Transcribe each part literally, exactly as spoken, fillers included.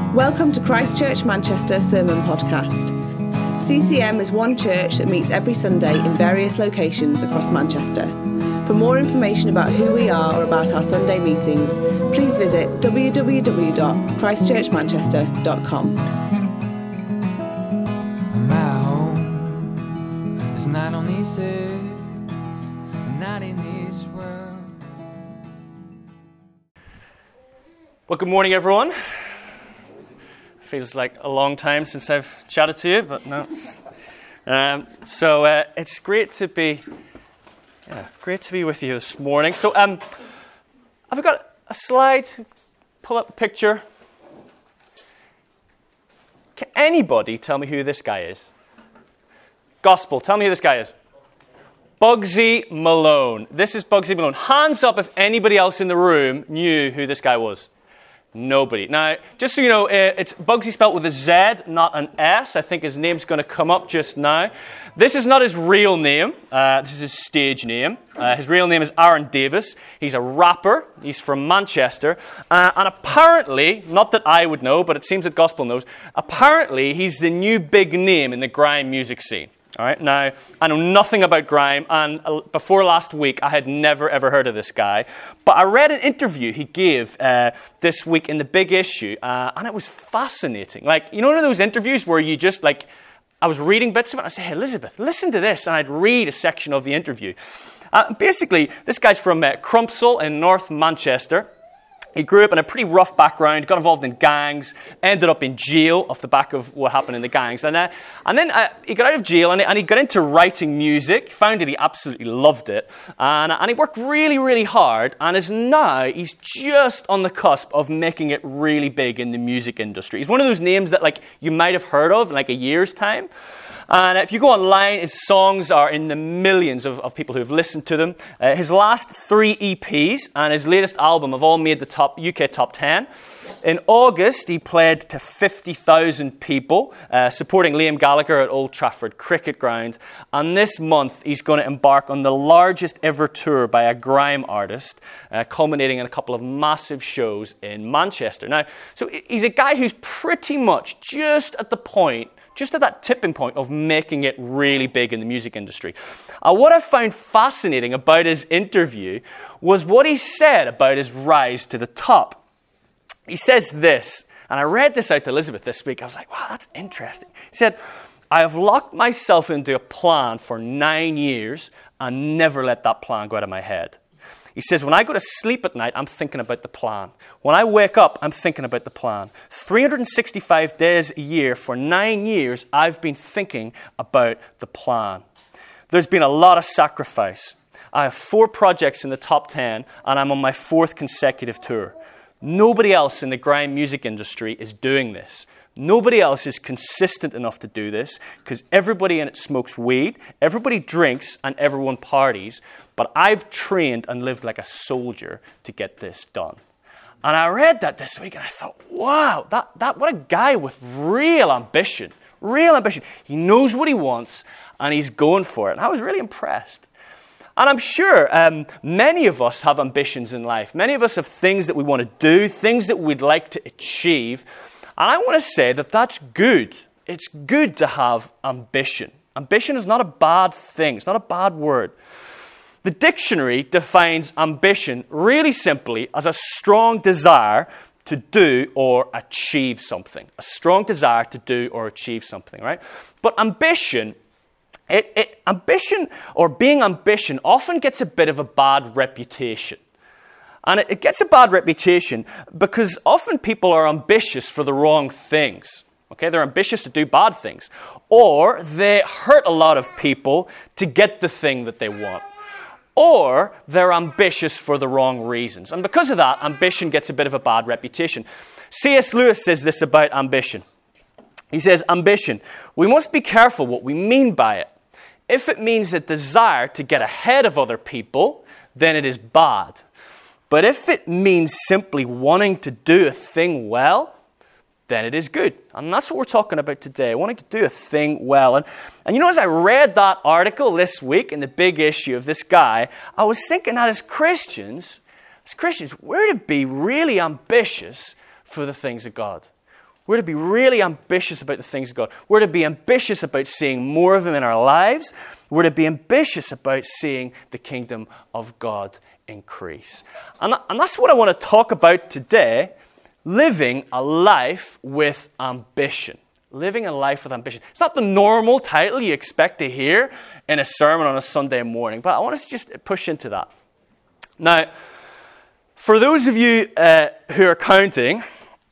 Welcome to Christchurch Manchester Sermon Podcast. C C M is one church that meets every Sunday in various locations across Manchester. For more information about who we are or about our Sunday meetings, please visit w w w dot christchurch manchester dot com. My home is not on this earth, not in this world. Well, good morning, everyone. Feels like a long time since I've chatted to you, but no. Um, so uh, it's great to be, yeah, great to be with you this morning. So um, I've got a slide. Pull up a picture. Can anybody tell me who this guy is? Gospel. Tell me who this guy is. Bugsy Malone. This is Bugsy Malone. Hands up if anybody else in the room knew who this guy was. Nobody. Now, just so you know, it's Bugsy spelled with a Z, not an S. I think his name's going to come up just now. This is not his real name. Uh, this is his stage name. Uh, his real name is Aaron Davis. He's a rapper. He's from Manchester. Uh, and apparently, not that I would know, but it seems that Gospel knows, apparently he's the new big name in the grime music scene. All right, now, I know nothing about grime, and before last week, I had never, ever heard of this guy. But I read an interview he gave uh, this week in The Big Issue, uh, and it was fascinating. Like, you know one of those interviews where you just, like, I was reading bits of it, and I say, hey, Elizabeth, listen to this, and I'd read a section of the interview. Uh, basically, this guy's from uh, Crumpsall in North Manchester. He grew up in a pretty rough background, got involved in gangs, ended up in jail off the back of what happened in the gangs. And, uh, and then uh, he got out of jail and, and he got into writing music, found that he absolutely loved it. And, and he worked really, really hard and is now, he's just on the cusp of making it really big in the music industry. He's one of those names that like you might have heard of in like a year's time. And if you go online, his songs are in the millions of, of people who have listened to them. Uh, his last three E Ps and his latest album have all made the top U K top ten. In August, he played to fifty thousand people, uh, supporting Liam Gallagher at Old Trafford Cricket Ground. And this month, he's going to embark on the largest ever tour by a grime artist, uh, culminating in a couple of massive shows in Manchester. Now, so he's a guy who's pretty much just at the point just at that tipping point of making it really big in the music industry. Uh, what I found fascinating about his interview was what he said about his rise to the top. He says this, and I read this out to Elizabeth this week. I was like, wow, that's interesting. He said, I have locked myself into a plan for nine years and never let that plan go out of my head. He says, when I go to sleep at night, I'm thinking about the plan. When I wake up, I'm thinking about the plan. three hundred sixty-five days a year for nine years, I've been thinking about the plan. There's been a lot of sacrifice. I have four projects in the top ten, and I'm on my fourth consecutive tour. Nobody else in the grime music industry is doing this. Nobody else is consistent enough to do this because everybody in it smokes weed, everybody drinks, and everyone parties. But I've trained and lived like a soldier to get this done. And I read that this week and I thought, wow, that, that what a guy with real ambition, real ambition. He knows what he wants and he's going for it. And I was really impressed. And I'm sure um, many of us have ambitions in life. Many of us have things that we want to do, things that we'd like to achieve. And I want to say that that's good. It's good to have ambition. Ambition is not a bad thing. It's not a bad word. The dictionary defines ambition really simply as a strong desire to do or achieve something. A strong desire to do or achieve something, right? But ambition, it, it, ambition or being ambition often gets a bit of a bad reputation. And it, it gets a bad reputation because often people are ambitious for the wrong things. Okay, they're ambitious to do bad things. Or they hurt a lot of people to get the thing that they want. Or they're ambitious for the wrong reasons. And because of that, ambition gets a bit of a bad reputation. C S Lewis says this about ambition. He says, ambition, we must be careful what we mean by it. If it means a desire to get ahead of other people, then it is bad. But if it means simply wanting to do a thing well, then it is good. And that's what we're talking about today, wanting to do a thing well. And, and you know, as I read that article this week in The Big Issue of this guy, I was thinking that as Christians, as Christians, we're to be really ambitious for the things of God. We're to be really ambitious about the things of God. We're to be ambitious about seeing more of Him in our lives. We're to be ambitious about seeing the kingdom of God increase. And, that, and that's what I want to talk about today, living a life with ambition. Living a life with ambition. It's not the normal title you expect to hear in a sermon on a Sunday morning, but I want us to just push into that. Now, for those of you uh, who are counting,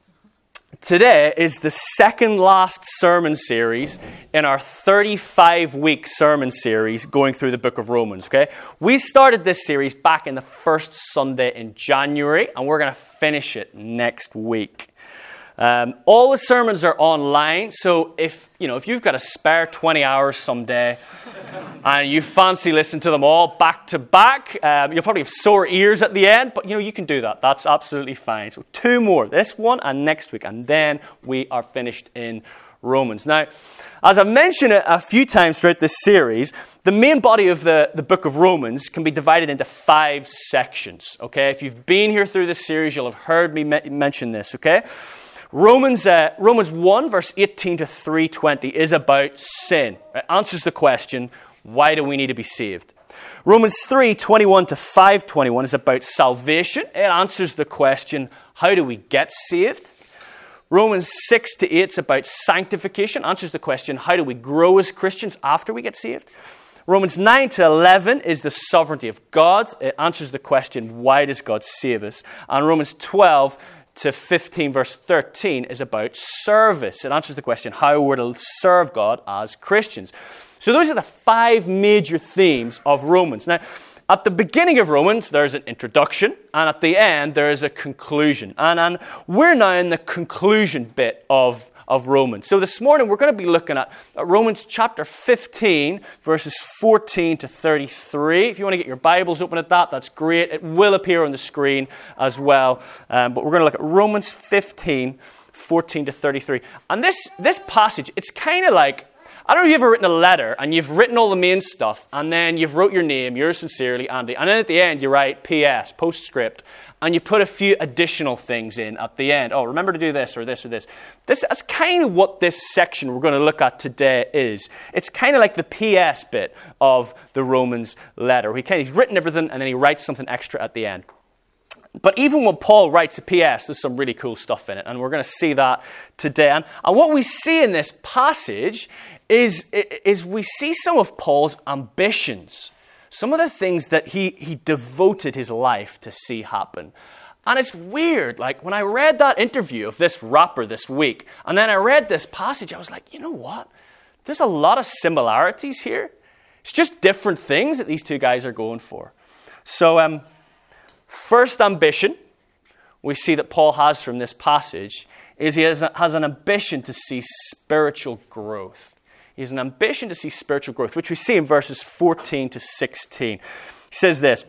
today is the second last sermon series in our thirty-five week sermon series going through the book of Romans, okay? We started this series back in the first Sunday in January, and we're going to finish it next week. Um, all the sermons are online, so if you know if you've got a spare twenty hours someday and you fancy listening to them all back to back, um, you'll probably have sore ears at the end, but you know you can do that. That's absolutely fine. So two more, this one and next week, and then we are finished in Romans. Now, as I've mentioned it a few times throughout this series, the main body of the, the book of Romans can be divided into five sections. Okay, if you've been here through this series, you'll have heard me me- mention this. Okay. Romans uh, Romans one, verse eighteen to three twenty is about sin. It answers the question, why do we need to be saved? Romans three twenty-one to five twenty-one is about salvation. It answers the question, how do we get saved? Romans six to eight is about sanctification. Answers the question, how do we grow as Christians after we get saved? Romans nine to eleven is the sovereignty of God. It answers the question, why does God save us? And Romans twelve to fifteen, verse thirteen, is about service. It answers the question, how we're to serve God as Christians. So those are the five major themes of Romans. Now, at the beginning of Romans, there's an introduction, and at the end, there is a conclusion. And, and we're now in the conclusion bit of of Romans. So this morning we're going to be looking at Romans chapter fifteen, verses fourteen to thirty-three. If you want to get your Bibles open at that, that's great. It will appear on the screen as well. Um, but we're going to look at Romans fifteen, fourteen to thirty-three. And this, this passage, it's kind of like, I don't know if you've ever written a letter and you've written all the main stuff and then you've wrote your name, yours sincerely, Andy, and then at the end you write P S, postscript, and you put a few additional things in at the end. Oh, remember to do this or this or this. This That's kind of what this section we're going to look at today is. It's kind of like the P S bit of the Romans letter. He kind of, he's written everything and then he writes something extra at the end. But even when Paul writes a P S, there's some really cool stuff in it, and we're going to see that today. And, and what we see in this passage is, is we see some of Paul's ambitions. Some of the things that he, he devoted his life to see happen. And it's weird. Like, when I read that interview of this rapper this week, and then I read this passage, I was like, you know what? There's a lot of similarities here. It's just different things that these two guys are going for. So, um, first ambition we see that Paul has from this passage is he has, a, has an ambition to see spiritual growth. He has an ambition to see spiritual growth, which we see in verses fourteen to sixteen. He says this,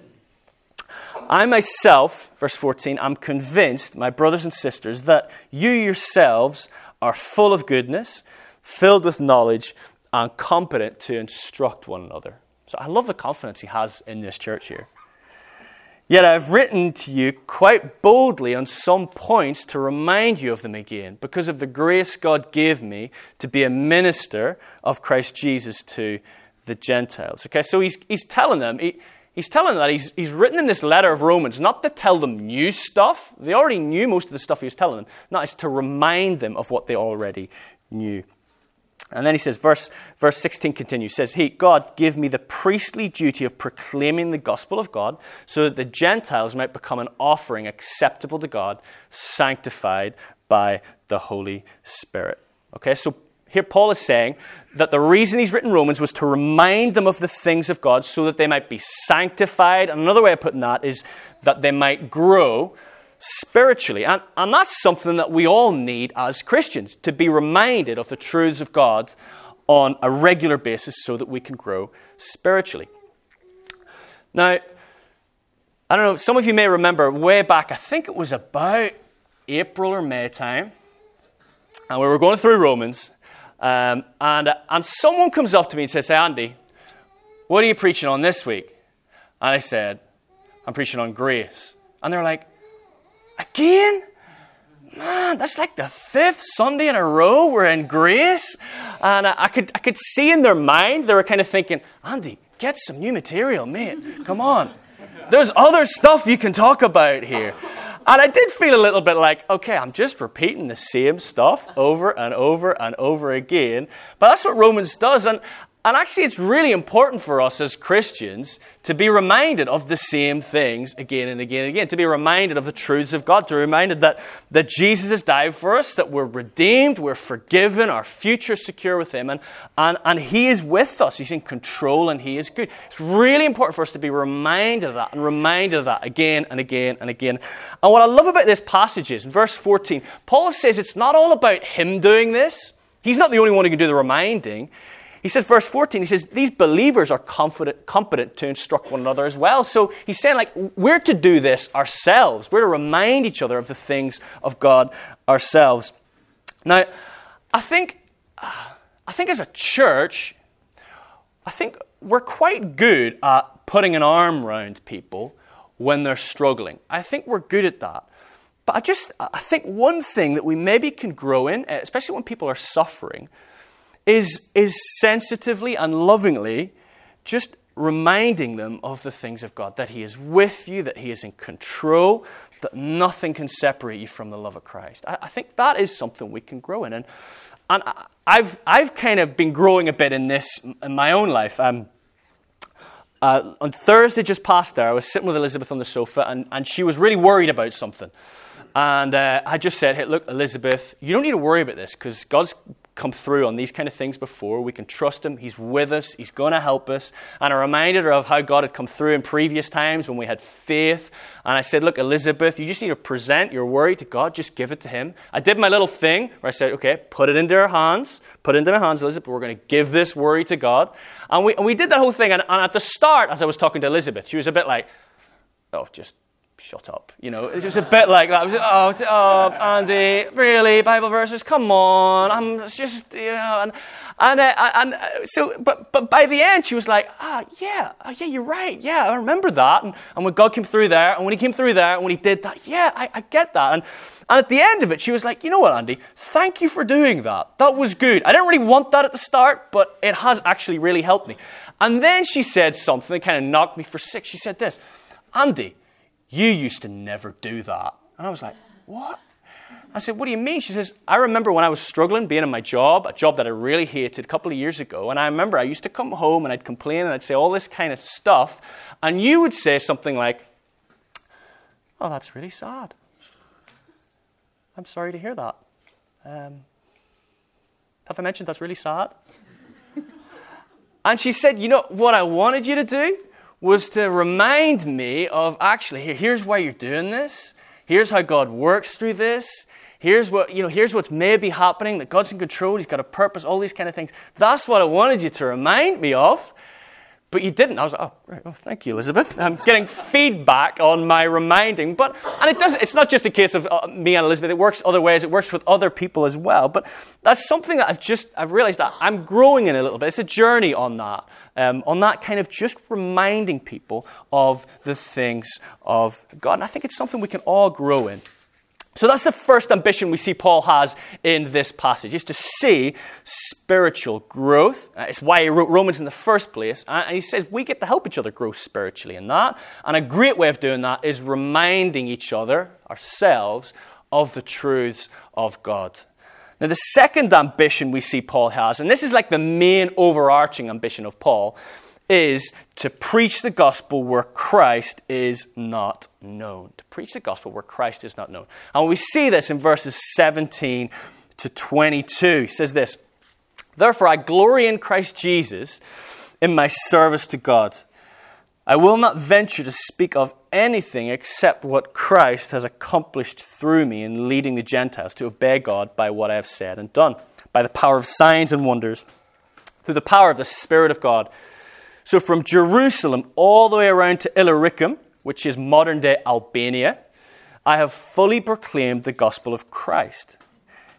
I myself, verse fourteen, I'm convinced, my brothers and sisters, that you yourselves are full of goodness, filled with knowledge, and competent to instruct one another. So I love the confidence he has in this church here. Yet I've written to you quite boldly on some points to remind you of them again, because of the grace God gave me to be a minister of Christ Jesus to the Gentiles. Okay, so he's he's telling them, he, he's telling them that he's, he's written in this letter of Romans not to tell them new stuff. They already knew most of the stuff he was telling them. No, it's to remind them of what they already knew. And then he says, verse, verse sixteen continues, says, he, God, give me the priestly duty of proclaiming the gospel of God so that the Gentiles might become an offering acceptable to God, sanctified by the Holy Spirit. Okay, so here Paul is saying that the reason he's written Romans was to remind them of the things of God so that they might be sanctified. And another way of putting that is that they might grow spiritually. And, and that's something that we all need as Christians, to be reminded of the truths of God on a regular basis so that we can grow spiritually. Now, I don't know, some of you may remember way back, I think it was about April or May time, and we were going through Romans, um, and, and someone comes up to me and says, hey, Andy, what are you preaching on this week? And I said, I'm preaching on grace. And they're like, again? man, that's like the fifth Sunday in a row we're in grace. And I, I could I could see in their mind, they were kind of thinking, Andy, get some new material, mate. Come on. There's other stuff you can talk about here. And I did feel a little bit like, okay, I'm just repeating the same stuff over and over and over again. But that's what Romans does. And, and actually, it's really important for us as Christians to be reminded of the same things again and again and again. To be reminded of the truths of God. To be reminded that, that Jesus has died for us, that we're redeemed, we're forgiven, our future is secure with Him. And, and, and He is with us. He's in control and He is good. It's really important for us to be reminded of that and reminded of that again and again and again. And what I love about this passage is, in verse fourteen, Paul says it's not all about him doing this. He's not the only one who can do the reminding. He says, verse fourteen, he says, these believers are confident, competent to instruct one another as well. So he's saying, like, we're to do this ourselves. We're to remind each other of the things of God ourselves. Now, I think, I think as a church, I think we're quite good at putting an arm around people when they're struggling. I think we're good at that. But I just, I think one thing that we maybe can grow in, especially when people are suffering, is, is sensitively and lovingly just reminding them of the things of God, that He is with you, that He is in control, that nothing can separate you from the love of Christ. I, I think that is something we can grow in. And, and I've, I've kind of been growing a bit in this in my own life. Um, uh, on Thursday just past there, I was sitting with Elizabeth on the sofa, and, and she was really worried about something. And uh, I just said, hey, look, Elizabeth, you don't need to worry about this because God's come through on these kind of things before. We can trust Him. He's with us. He's going to help us. And I reminded her of how God had come through in previous times when we had faith. And I said, look, Elizabeth, you just need to present your worry to God. Just give it to Him. I did my little thing where I said, okay, put it into her hands. Put it into my hands, Elizabeth. We're going to give this worry to God. And we, and we did that whole thing. And, and at the start, as I was talking to Elizabeth, she was a bit like, oh, just shut up. You know, it was a bit like that. I was like, oh, oh, Andy, really? Bible verses? Come on. I'm just, you know, and and uh, and uh, so, but but by the end, she was like, ah, yeah, oh, yeah, you're right. Yeah, I remember that. And, and when God came through there, and when He came through there, and when He did that, yeah, I, I get that. And and at the end of it, she was like, you know what, Andy? Thank you for doing that. That was good. I didn't really want that at the start, but it has actually really helped me. And then she said something that kind of knocked me for six. She said this, Andy, you used to never do that. And I was like, what? I said, what do you mean? She says, I remember when I was struggling being in my job, a job that I really hated a couple of years ago. And I remember I used to come home and I'd complain and I'd say all this kind of stuff. And you would say something like, oh, that's really sad. I'm sorry to hear that. Um, have I mentioned that's really sad? And she said, you know, what I wanted you to do was to remind me of, actually, here, here's why you're doing this. Here's how God works through this. Here's what, you know, here's what's maybe happening, that God's in control, He's got a purpose, all these kind of things. That's what I wanted you to remind me of. But you didn't. I was like, oh, right, well, thank you, Elizabeth. I'm getting feedback on my reminding. But, and it does, it's not just a case of uh, me and Elizabeth. It works other ways. It works with other people as well. But that's something that I've just, I've realized that I'm growing in a little bit. It's a journey on that. Um, on that kind of just reminding people of the things of God. And I think it's something we can all grow in. So that's the first ambition we see Paul has in this passage, is to see spiritual growth. Uh, it's why he wrote Romans in the first place. Uh, and he says we get to help each other grow spiritually in that. And a great way of doing that is reminding each other, ourselves, of the truths of God. Now, the second ambition we see Paul has, and this is like the main overarching ambition of Paul, is to preach the gospel where Christ is not known. To preach the gospel where Christ is not known. And we see this in verses seventeen to twenty-two. He says this, therefore I glory in Christ Jesus in my service to God. I will not venture to speak of anything except what Christ has accomplished through me in leading the Gentiles to obey God by what I have said and done, by the power of signs and wonders, through the power of the Spirit of God. So from Jerusalem all the way around to Illyricum, which is modern-day Albania, I have fully proclaimed the gospel of Christ.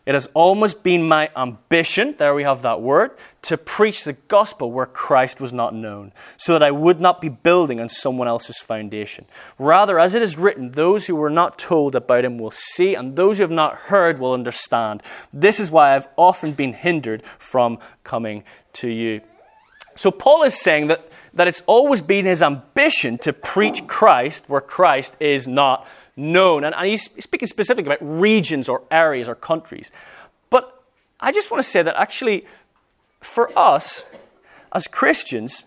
It has always been my ambition, there we have that word, to preach the gospel where Christ was not known, so that I would not be building on someone else's foundation. Rather, as it is written, those who were not told about him will see, and those who have not heard will understand. This is why I've often been hindered from coming to you. So Paul is saying that, that it's always been his ambition to preach Christ where Christ is not known. And, and he's speaking specifically about regions or areas or countries. But I just want to say that actually, for us, as Christians,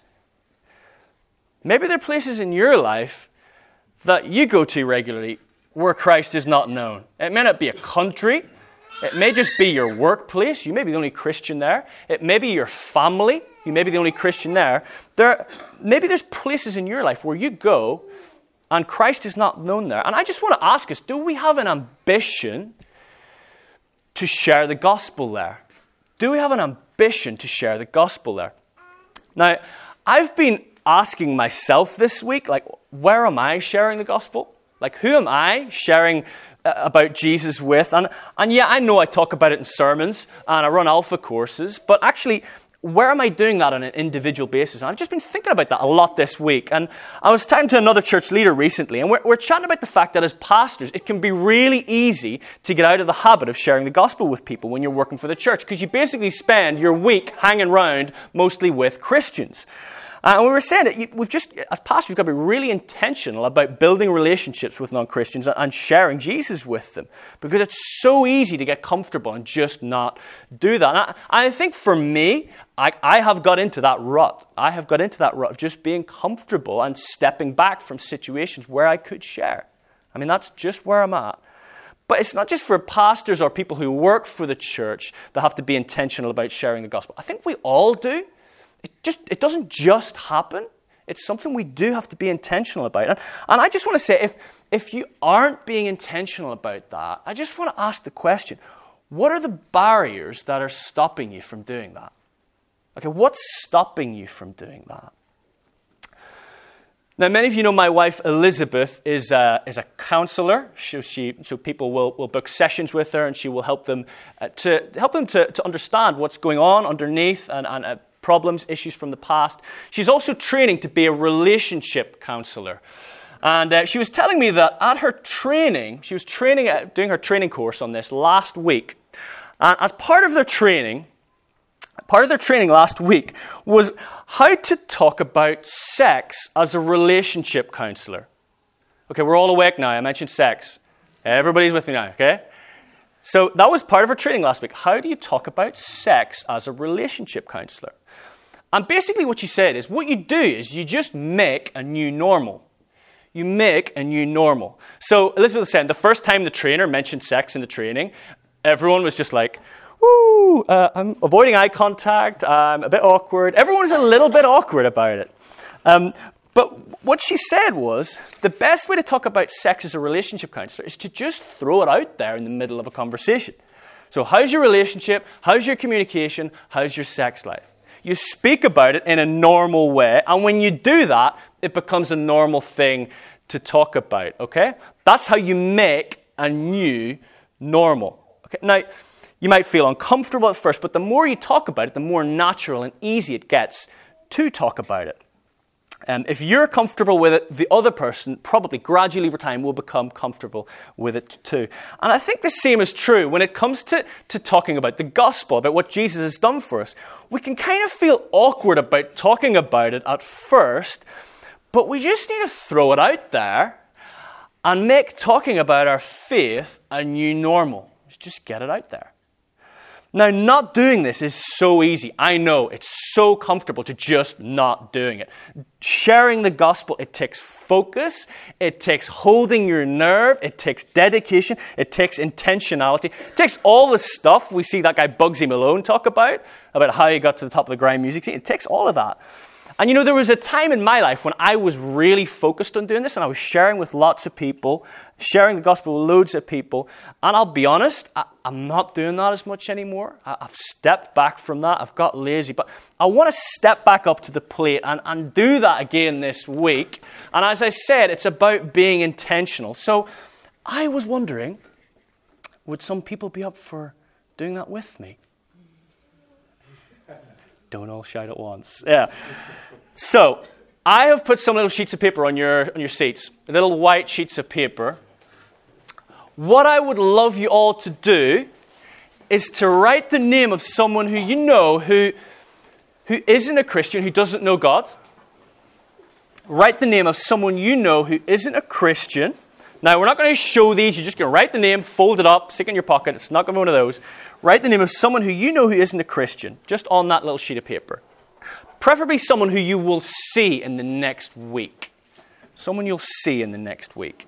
maybe there are places in your life that you go to regularly where Christ is not known. It may not be a country. It may just be your workplace. You may be the only Christian there. It may be your family. You may be the only Christian there. There, maybe there's places in your life where you go and Christ is not known there. And I just want to ask us, do we have an ambition to share the gospel there? Do we have an ambition to share the gospel there? Now, I've been asking myself this week, like, where am I sharing the gospel? Like, who am I sharing uh, about Jesus with? And, and yeah, I know I talk about it in sermons and I run alpha courses, but actually, where am I doing that on an individual basis? And I've just been thinking about that a lot this week. And I was talking to another church leader recently, and we're, we're chatting about the fact that as pastors, it can be really easy to get out of the habit of sharing the gospel with people when you're working for the church, because you basically spend your week hanging around mostly with Christians. Uh, and we were saying that we've just, as pastors, we've got to be really intentional about building relationships with non-Christians and sharing Jesus with them, because it's so easy to get comfortable and just not do that. And I, I think for me, I, I have got into that rut. I have got into that rut of just being comfortable and stepping back from situations where I could share. I mean, that's just where I'm at. But it's not just for pastors or people who work for the church that have to be intentional about sharing the gospel. I think we all do. It just it doesn't just happen. It's something we do have to be intentional about. And, and I just want to say, if, if you aren't being intentional about that, I just want to ask the question, what are the barriers that are stopping you from doing that? Okay, what's stopping you from doing that? Now, many of you know my wife Elizabeth is a, is a counselor. She, she, so people will, will book sessions with her, and she will help them uh, to help them to, to understand what's going on underneath and, and uh, problems, issues from the past. She's also training to be a relationship counselor. And uh, she was telling me that at her training, she was training, uh, doing her training course on this last week. And as part of their training, part of their training last week was how to talk about sex as a relationship counselor. Okay, we're all awake now. I mentioned sex. Everybody's with me now, okay? So that was part of her training last week. How do you talk about sex as a relationship counselor? And basically what she said is, what you do is you just make a new normal. You make a new normal. So Elizabeth was saying, the first time the trainer mentioned sex in the training, everyone was just like, woo, uh, I'm avoiding eye contact, I'm a bit awkward. Everyone was a little bit awkward about it. Um, but what she said was, the best way to talk about sex as a relationship counselor is to just throw it out there in the middle of a conversation. So how's your relationship? How's your communication? How's your sex life? You speak about it in a normal way, and when you do that, it becomes a normal thing to talk about, okay? That's how you make a new normal. Okay? Now, you might feel uncomfortable at first, but the more you talk about it, the more natural and easy it gets to talk about it. Um, if you're comfortable with it, the other person probably gradually over time will become comfortable with it too. And I think the same is true when it comes to, to talking about the gospel, about what Jesus has done for us. We can kind of feel awkward about talking about it at first, but we just need to throw it out there and make talking about our faith a new normal. Just get it out there. Now, not doing this is so easy. I know, it's so comfortable to just not doing it. Sharing the gospel, it takes focus, it takes holding your nerve, it takes dedication, it takes intentionality, it takes all the stuff we see that guy Bugsy Malone talk about, about how he got to the top of the grime music scene. It takes all of that. And you know, there was a time in my life when I was really focused on doing this, and I was sharing with lots of people, sharing the gospel with loads of people, and I'll be honest, I, I'm not doing that as much anymore. I, I've stepped back from that, I've got lazy, but I want to step back up to the plate and, and do that again this week. And as I said, it's about being intentional. So I was wondering, would some people be up for doing that with me? Don't all shout at once. Yeah. So, I have put some little sheets of paper on your on your seats, little white sheets of paper. What I would love you all to do is to write the name of someone who you know who, who isn't a Christian, who doesn't know God. Write the name of someone you know who isn't a Christian. Now, we're not going to show these. You're just going to write the name, fold it up, stick it in your pocket. It's not going to be one of those. Write the name of someone who you know who isn't a Christian, just on that little sheet of paper. Preferably someone who you will see in the next week. Someone you'll see in the next week.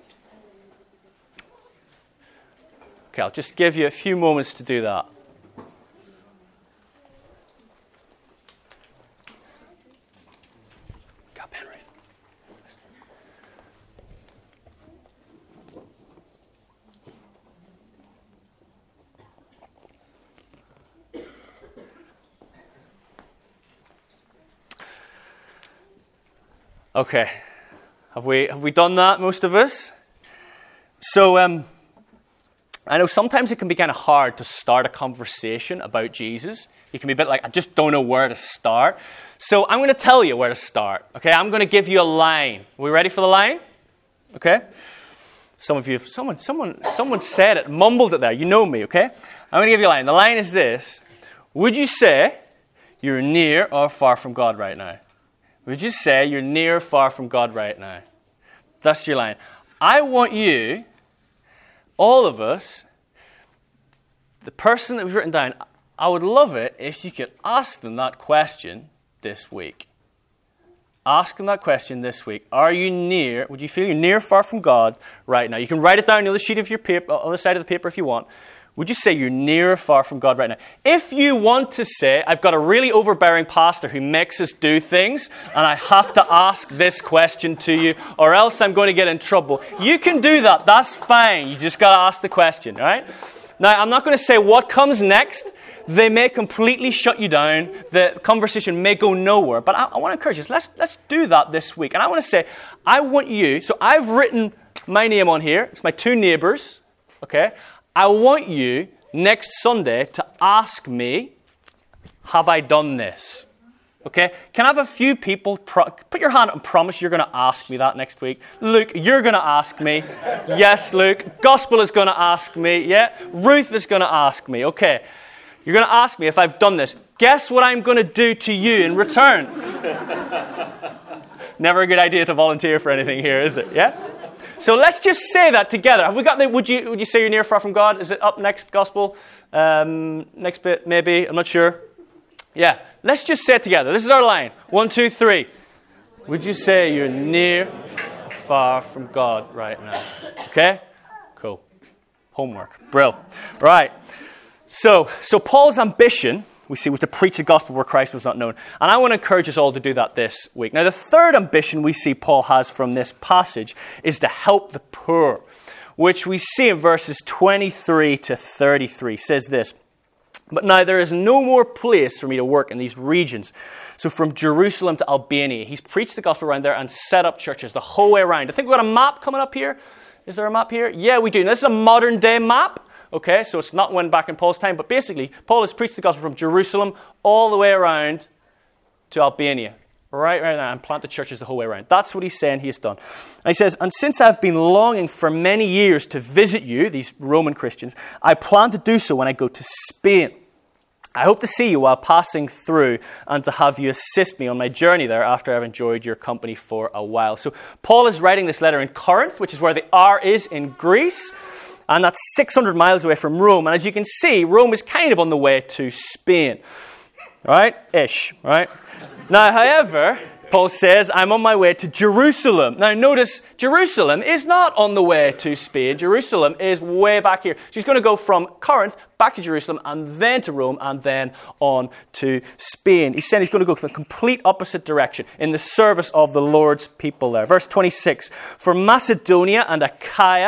Okay, I'll just give you a few moments to do that. Got pen ready. Okay, have we have we done that, most of us? So, um, I know sometimes it can be kind of hard to start a conversation about Jesus. You can be a bit like, I just don't know where to start. So I'm going to tell you where to start. Okay, I'm going to give you a line. Are we ready for the line? Okay. Some of you, someone, someone, someone said it, mumbled it there. You know me. Okay. I'm going to give you a line. The line is this: would you say you're near or far from God right now? Would you say you're near or far from God right now? That's your line. I want you, all of us, the person that was written down, I would love it if you could ask them that question this week. Ask them that question this week. Are you near, would you feel you're near or far from God right now? You can write it down on the other sheet of your paper, on the other side of the paper if you want. Would you say you're near or far from God right now? If you want to say, I've got a really overbearing pastor who makes us do things, and I have to ask this question to you, or else I'm going to get in trouble, you can do that. That's fine. You just got to ask the question, right? Now, I'm not going to say what comes next. They may completely shut you down. The conversation may go nowhere. But I, I want to encourage you. Let's, let's do that this week. And I want to say, I want you, so I've written my name on here. It's my two neighbors, okay? I want you next Sunday to ask me, have I done this? Okay? Can I have a few people, pro- put your hand up and promise you're going to ask me that next week? Luke, you're going to ask me. Yes, Luke. Gospel is going to ask me. Yeah? Ruth is going to ask me. Okay. You're going to ask me if I've done this. Guess what I'm going to do to you in return? Never a good idea to volunteer for anything here, is it? Yeah? So let's just say that together. Have we got the, would you would you say you're near or far from God? Is it up next, Gospel? Um, next bit, maybe. I'm not sure. Yeah. Let's just say it together. This is our line. One, two, three. Would you say you're near or far from God right now? Okay? Cool. Homework. Brill. Right. So, so Paul's ambition, we see, was to preach the gospel where Christ was not known. And I want to encourage us all to do that this week. Now, the third ambition we see Paul has from this passage is to help the poor, which we see in verses twenty-three to thirty-three. It says this: but now there is no more place for me to work in these regions. So from Jerusalem to Albania, he's preached the gospel around there and set up churches the whole way around. I think we've got a map coming up here. Is there a map here? Yeah, we do. Now, this is a modern day map. Okay, so it's not one back in Paul's time, but basically, Paul has preached the gospel from Jerusalem all the way around to Albania, right around there, and planted churches the whole way around. That's what he's saying he has done. And he says, and since I've been longing for many years to visit you, these Roman Christians, I plan to do so when I go to Spain. I hope to see you while passing through and to have you assist me on my journey there after I've enjoyed your company for a while. So Paul is writing this letter in Corinth, which is where the R is in Greece. And that's six hundred miles away from Rome. And as you can see, Rome is kind of on the way to Spain. Right? Ish. Right? Now, however, Paul says, I'm on my way to Jerusalem. Now, notice, Jerusalem is not on the way to Spain. Jerusalem is way back here. So he's going to go from Corinth back to Jerusalem and then to Rome and then on to Spain. He's saying he's going to go the complete opposite direction in the service of the Lord's people there. Verse twenty-six, for Macedonia and Achaia,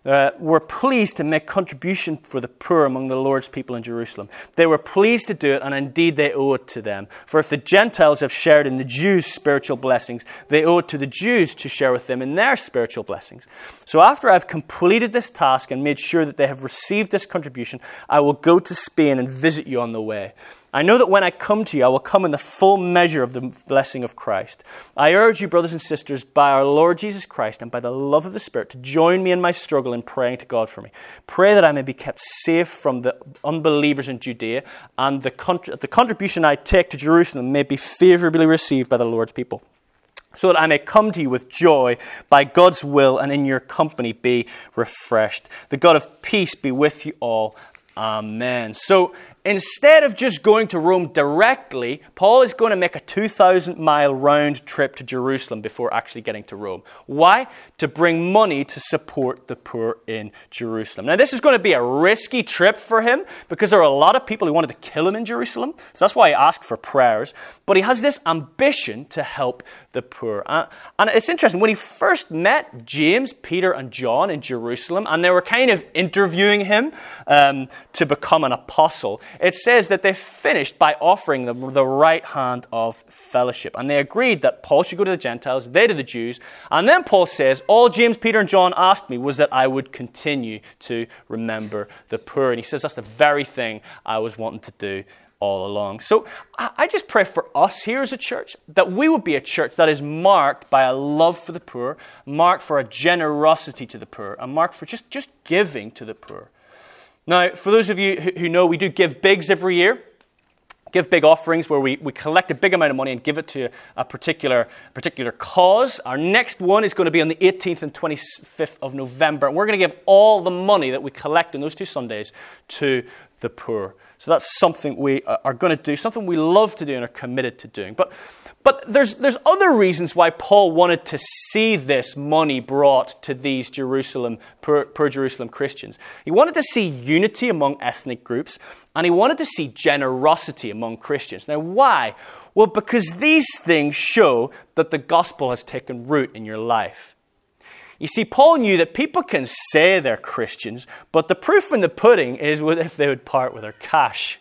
uh, were pleased to make contribution for the poor among the Lord's people in Jerusalem. They were pleased to do it, and indeed they owe it to them. For if the Gentiles have shared in the Jews' spiritual blessings, they owe it to the Jews to share with them in their spiritual blessings. So after I've completed this task and made sure that they have received this contribution, I will go to Spain and visit you on the way. I know that when I come to you, I will come in the full measure of the blessing of Christ. I urge you, brothers and sisters, by our Lord Jesus Christ and by the love of the Spirit, to join me in my struggle in praying to God for me. Pray that I may be kept safe from the unbelievers in Judea, and the, contr- the contribution I take to Jerusalem may be favorably received by the Lord's people, so that I may come to you with joy by God's will, and in your company be refreshed. The God of peace be with you all. Amen. So instead of just going to Rome directly, Paul is going to make a two thousand mile round trip to Jerusalem before actually getting to Rome. Why? To bring money to support the poor in Jerusalem. Now, this is going to be a risky trip for him because there are a lot of people who wanted to kill him in Jerusalem. So that's why he asked for prayers. But he has this ambition to help the poor. Uh, and it's interesting. When he first met James, Peter, and John in Jerusalem, and they were kind of interviewing him um, to become an apostle, it says that they finished by offering them the right hand of fellowship. And they agreed that Paul should go to the Gentiles, they to the Jews. And then Paul says, all James, Peter, and John asked me was that I would continue to remember the poor. And he says that's the very thing I was wanting to do all along. So I just pray for us here as a church that we would be a church that is marked by a love for the poor, marked for a generosity to the poor, and marked for just, just giving to the poor. Now, for those of you who know, we do give bigs every year. Give big offerings where we, we collect a big amount of money and give it to a particular particular cause. Our next one is going to be on the eighteenth and twenty-fifth of November. And we're going to give all the money that we collect on those two Sundays to the poor. So that's something we are going to do, something we love to do and are committed to doing. But but there's there's other reasons why Paul wanted to see this money brought to these Jerusalem, poor, poor Jerusalem Christians. He wanted to see unity among ethnic groups, and he wanted to see generosity among Christians. Now, why? Well, because these things show that the gospel has taken root in your life. You see, Paul knew that people can say they're Christians, but the proof in the pudding is if they would part with their cash.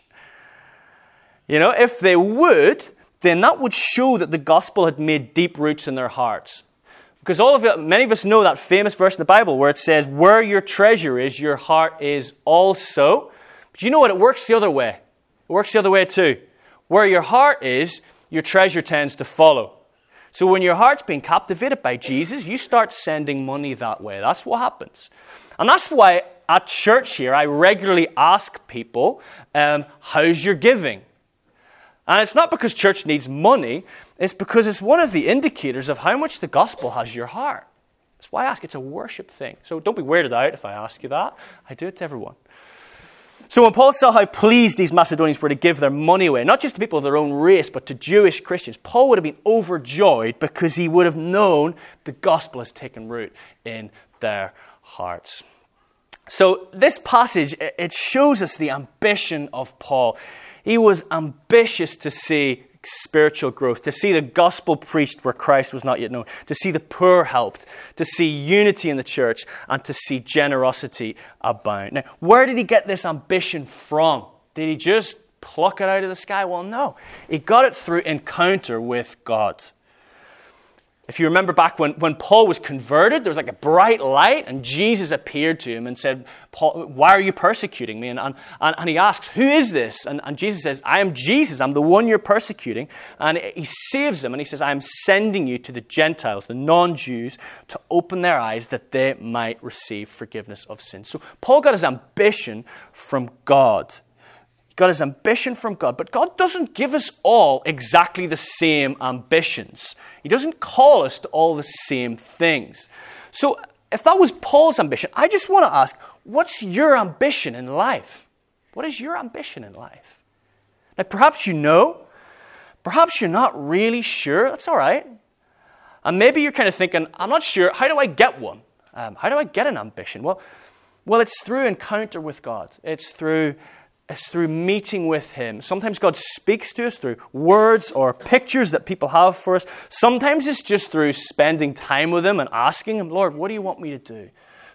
You know, if they would, then that would show that the gospel had made deep roots in their hearts. Because all of it, many of us know that famous verse in the Bible where it says, where your treasure is, your heart is also. But you know what? It works the other way. It works the other way too. Where your heart is, your treasure tends to follow. So when your heart's being captivated by Jesus, you start sending money that way. That's what happens. And that's why at church here, I regularly ask people, um, how's your giving? And it's not because church needs money. It's because it's one of the indicators of how much the gospel has your heart. That's why I ask. It's a worship thing. So don't be weirded out if I ask you that. I do it to everyone. So when Paul saw how pleased these Macedonians were to give their money away, not just to people of their own race, but to Jewish Christians, Paul would have been overjoyed because he would have known the gospel has taken root in their hearts. So this passage, it shows us the ambition of Paul. He was ambitious to see spiritual growth, to see the gospel preached where Christ was not yet known, to see the poor helped, to see unity in the church, and to see generosity abound. Now, where did he get this ambition from? Did he just pluck it out of the sky? Well, no. He got it through encounter with God. If you remember back when, when Paul was converted, there was like a bright light, and Jesus appeared to him and said, Paul, why are you persecuting me? And, and, and he asks, who is this? And, and Jesus says, I am Jesus. I'm the one you're persecuting. And he saves him, and he says, I am sending you to the Gentiles, the non-Jews, to open their eyes that they might receive forgiveness of sins. So Paul got his ambition from God. Got his ambition from God, but God doesn't give us all exactly the same ambitions. He doesn't call us to all the same things. So if that was Paul's ambition, I just want to ask, what's your ambition in life? What is your ambition in life? Now, perhaps you know, perhaps you're not really sure. That's all right. And maybe you're kind of thinking, I'm not sure. How do I get one? Um, how do I get an ambition? Well, well, it's through encounter with God. It's through It's through meeting with Him. Sometimes God speaks to us through words or pictures that people have for us. Sometimes it's just through spending time with Him and asking Him, Lord, what do you want me to do?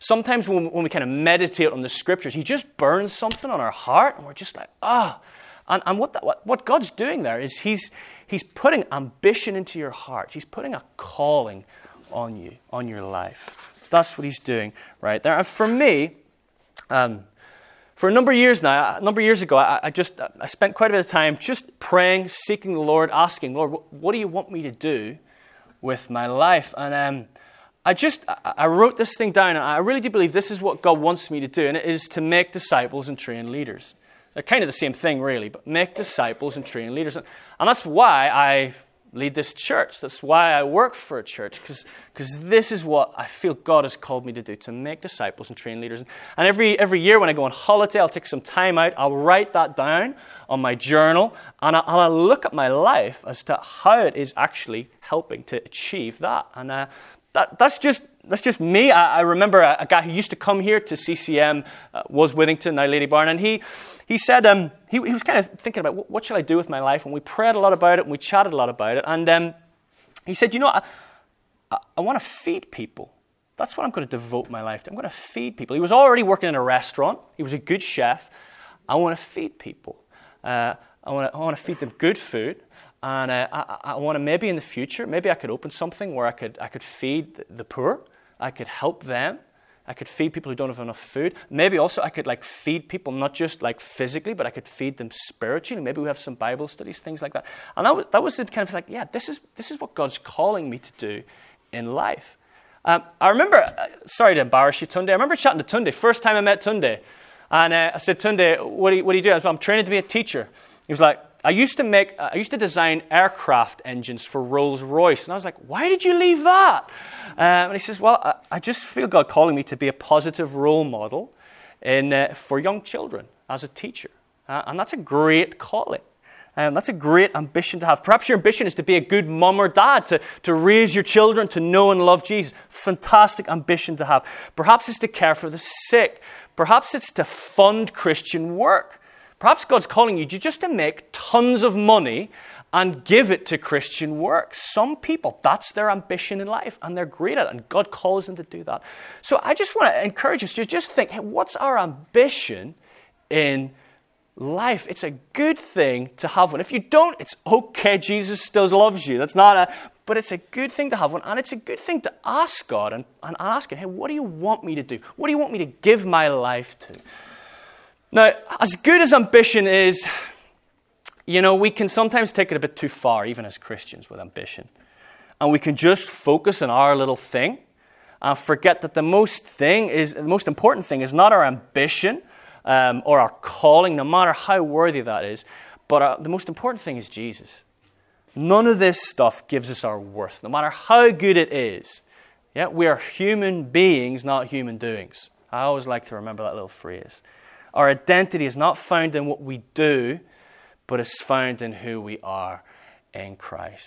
Sometimes when, when we kind of meditate on the scriptures, he just burns something on our heart, and we're just like, ah. And, and what, that, what what God's doing there is he's he's putting ambition into your heart. He's putting a calling on you, on your life. That's what he's doing right there. And for me, um, for a number of years now, a number of years ago, I, I just I spent quite a bit of time just praying, seeking the Lord, asking, Lord, what, what do you want me to do with my life? And um, I just, I wrote this thing down, and I really do believe this is what God wants me to do, and it is to make disciples and train leaders. They're kind of the same thing, really, but make disciples and train leaders. And that's why I lead this church. That's why I work for a church, because because this is what I feel God has called me to do, to make disciples and train leaders. And every every year when I go on holiday, I'll take some time out, I'll write that down on my journal, and, I, and I'll look at my life as to how it is actually helping to achieve that. And uh, that that's just that's just me. I, I remember a, a guy who used to come here to C C M, uh, was Withington, now Ladybarn, and he he said um, he, he was kind of thinking about what, what should I do with my life, and we prayed a lot about it, and we chatted a lot about it, and um, he said, you know, I, I, I want to feed people. That's what I'm going to devote my life to. I'm going to feed people. He was already working in a restaurant. He was a good chef. I want to feed people. Uh, I want to I want to feed them good food. And uh, I, I want to maybe in the future, maybe I could open something where I could I could feed the poor. I could help them. I could feed people who don't have enough food. Maybe also I could like feed people not just like physically, but I could feed them spiritually. Maybe we have some Bible studies, things like that. And that was, that was kind of like, yeah, this is this is what God's calling me to do in life. Um, I remember, uh, sorry to embarrass you, Tunde. I remember chatting to Tunde, first time I met Tunde. And uh, I said, Tunde, what do you, what do you do? I said, well, I'm training to be a teacher. He was like, I used to make, uh, I used to design aircraft engines for Rolls-Royce. And I was like, why did you leave that? Um, and he says, well, I, I just feel God calling me to be a positive role model in uh, for young children as a teacher. Uh, and that's a great calling. Um, that's a great ambition to have. Perhaps your ambition is to be a good mum or dad, to, to raise your children to know and love Jesus. Fantastic ambition to have. Perhaps it's to care for the sick. Perhaps it's to fund Christian work. Perhaps God's calling you just to make tons of money and give it to Christian work. Some people, that's their ambition in life, and they're great at it, and God calls them to do that. So I just want to encourage us to just think, hey, what's our ambition in life? It's a good thing to have one. If you don't, it's okay. Jesus still loves you. That's not a, but it's a good thing to have one, and it's a good thing to ask God and, and ask Him, hey, what do you want me to do? What do you want me to give my life to? Now, as good as ambition is, you know, we can sometimes take it a bit too far, even as Christians, with ambition. And we can just focus on our little thing and forget that the most thing is, the most important thing is not our ambition um, or our calling, no matter how worthy that is, but our, the most important thing is Jesus. None of this stuff gives us our worth, no matter how good it is. Yeah, we are human beings, not human doings. I always like to remember that little phrase. Our identity is not found in what we do, but is found in who we are in Christ.